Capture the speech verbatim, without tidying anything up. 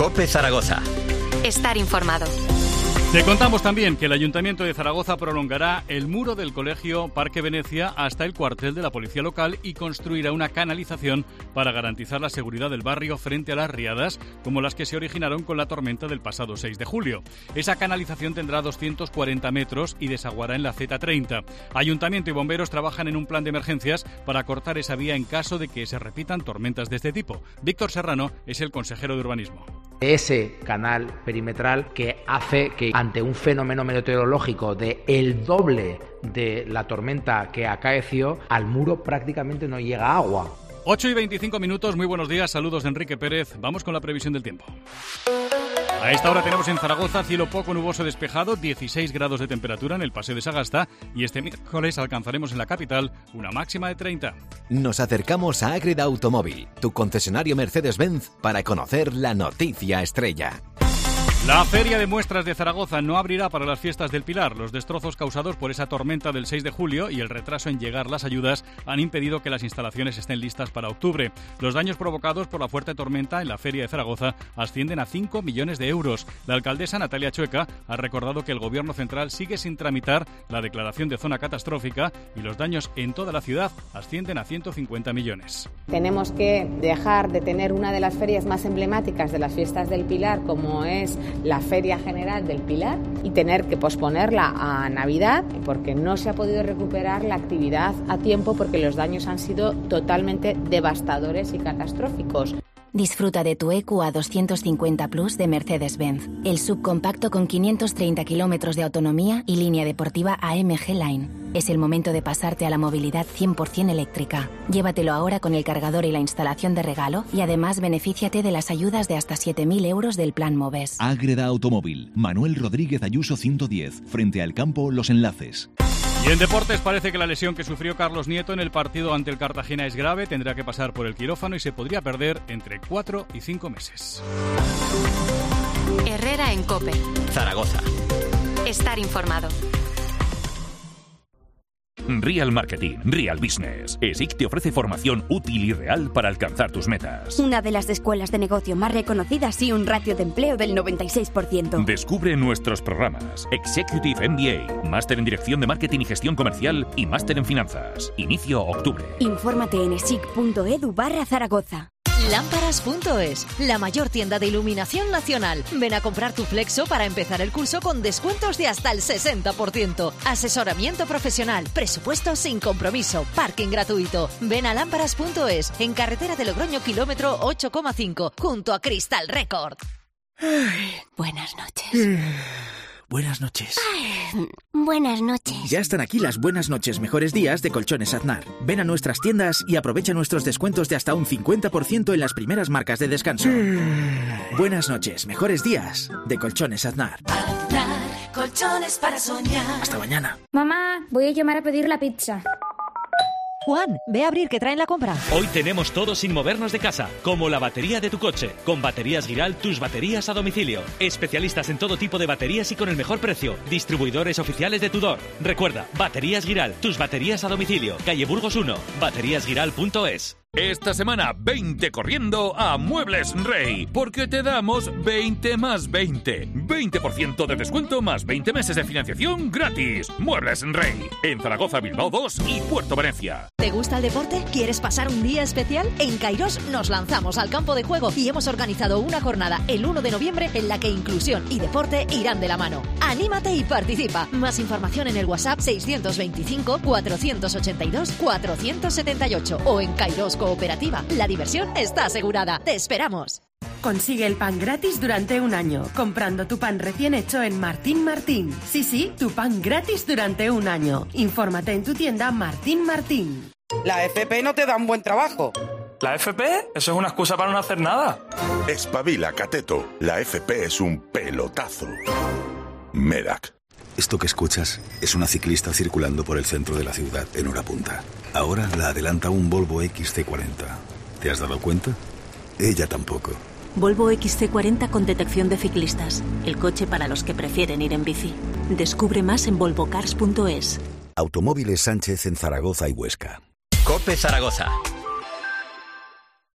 COPE Zaragoza. Estar informado. Te contamos también que el Ayuntamiento de Zaragoza prolongará el muro del Colegio Parque Venecia hasta el cuartel de la Policía Local y construirá una canalización para garantizar la seguridad del barrio frente a las riadas, como las que se originaron con la tormenta del pasado seis de julio. Esa canalización tendrá doscientos cuarenta metros y desaguará en la Z treinta. Ayuntamiento y bomberos trabajan en un plan de emergencias para cortar esa vía en caso de que se repitan tormentas de este tipo. Víctor Serrano es el consejero de Urbanismo. Ese canal perimetral que hace que ante un fenómeno meteorológico de el doble de la tormenta que acaeció, al muro prácticamente no llega agua. ocho y veinticinco minutos, muy buenos días, saludos de Enrique Pérez. Vamos con la previsión del tiempo. A esta hora tenemos en Zaragoza cielo poco nuboso despejado, dieciséis grados de temperatura en el Paseo de Sagasta y este miércoles alcanzaremos en la capital una máxima de treinta. Nos acercamos a Ágreda Automóvil, tu concesionario Mercedes-Benz, para conocer la noticia estrella. La Feria de Muestras de Zaragoza no abrirá para las fiestas del Pilar. Los destrozos causados por esa tormenta del seis de julio y el retraso en llegar las ayudas han impedido que las instalaciones estén listas para octubre. Los daños provocados por la fuerte tormenta en la Feria de Zaragoza ascienden a cinco millones de euros. La alcaldesa Natalia Chueca ha recordado que el Gobierno central sigue sin tramitar la declaración de zona catastrófica y los daños en toda la ciudad ascienden a ciento cincuenta millones. Tenemos que dejar de tener una de las ferias más emblemáticas de las fiestas del Pilar, como es la Feria General del Pilar, y tener que posponerla a Navidad porque no se ha podido recuperar la actividad a tiempo porque los daños han sido totalmente devastadores y catastróficos. Disfruta de tu E Q A doscientos cincuenta Plus de Mercedes-Benz, el subcompacto con quinientos treinta kilómetros de autonomía y línea deportiva A M G Line. Es el momento de pasarte a la movilidad cien por ciento eléctrica. Llévatelo ahora con el cargador y la instalación de regalo y además benefíciate de las ayudas de hasta siete mil euros del Plan Moves. Ágreda Automóvil, Manuel Rodríguez Ayuso ciento diez, frente al campo Los Enlaces. Y en deportes parece que la lesión que sufrió Carlos Nieto en el partido ante el Cartagena es grave, tendrá que pasar por el quirófano y se podría perder entre cuatro y cinco meses. Herrera en COPE. Zaragoza. Estar informado. Real Marketing, Real Business. E S I C te ofrece formación útil y real para alcanzar tus metas. Una de las escuelas de negocio más reconocidas y un ratio de empleo del noventa y seis por ciento. Descubre nuestros programas. Executive M B A, Máster en Dirección de Marketing y Gestión Comercial y Máster en Finanzas. Inicio octubre. Infórmate en esic.edu barra Zaragoza. Lámparas punto es, la mayor tienda de iluminación nacional. Ven a comprar tu Flexo para empezar el curso con descuentos de hasta el sesenta por ciento. Asesoramiento profesional, presupuesto sin compromiso, parking gratuito. Ven a Lámparas punto es, en carretera de Logroño, kilómetro ocho coma cinco, junto a Crystal Record. Ay, buenas noches. Buenas noches. Ay, buenas noches. Ya están aquí las buenas noches, mejores días de Colchones Aznar. Ven a nuestras tiendas y aprovecha nuestros descuentos de hasta un cincuenta por ciento en las primeras marcas de descanso. Buenas noches, mejores días de Colchones Aznar. Aznar, colchones para soñar. Hasta mañana. Mamá, voy a llamar a pedir la pizza. Juan, ve a abrir que traen la compra. Hoy tenemos todo sin movernos de casa, como la batería de tu coche. Con Baterías Giral, tus baterías a domicilio. Especialistas en todo tipo de baterías y con el mejor precio. Distribuidores oficiales de Tudor. Recuerda, Baterías Giral, tus baterías a domicilio. Calle Burgos uno, baterías giral punto es. Esta semana, veinte corriendo a Muebles Rey, porque te damos veinte más veinte. veinte por ciento de descuento más veinte meses de financiación gratis. Muebles Rey, en Zaragoza, Bilbao dos y Puerto Venecia. ¿Te gusta el deporte? ¿Quieres pasar un día especial? En Cairós nos lanzamos al campo de juego y hemos organizado una jornada el uno de noviembre en la que inclusión y deporte irán de la mano. ¡Anímate y participa! Más información en el WhatsApp seiscientos veinticinco, cuatrocientos ochenta y dos, cuatrocientos setenta y ocho o en Cairós Cooperativa. La diversión está asegurada. ¡Te esperamos! Consigue el pan gratis durante un año, comprando tu pan recién hecho en Martín Martín. Sí, sí, tu pan gratis durante un año. Infórmate en tu tienda Martín Martín. La F P no te da un buen trabajo. ¿La F P? Eso es una excusa para no hacer nada. Espabila, cateto. La F P es un pelotazo. Medac. Esto que escuchas es una ciclista circulando por el centro de la ciudad en hora punta. Ahora la adelanta un Volvo X C cuarenta. ¿Te has dado cuenta? Ella tampoco. Volvo X C cuarenta con detección de ciclistas. El coche para los que prefieren ir en bici. Descubre más en volvocars punto es. Automóviles Sánchez en Zaragoza y Huesca. COPE Zaragoza.